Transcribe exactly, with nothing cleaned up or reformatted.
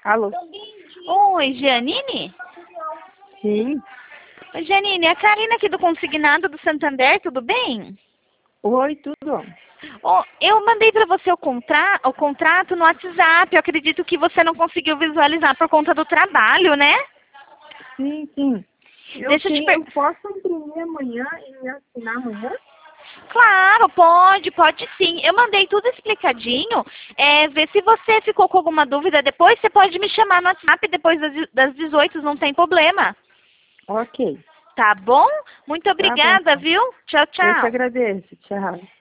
Alô? Oi, Janine? Sim. Oi, Janine, é a Karina aqui do Consignado do Santander, tudo bem? Oi, tudo? Oh, eu mandei para você o, contra... o contrato no WhatsApp, eu acredito que você não conseguiu visualizar por conta do trabalho, né? Sim, sim. Eu, Deixa eu te tenho, per... eu posso imprimir amanhã e assinar amanhã? Claro, pode, pode sim. Eu mandei tudo explicadinho. É, vê se você ficou com alguma dúvida depois, você pode me chamar no WhatsApp depois das das dezoito, não tem problema. Ok. Tá bom? Muito Tá bom, obrigada, então. viu? Tchau, Eu te tchau. agradeço. Tchau.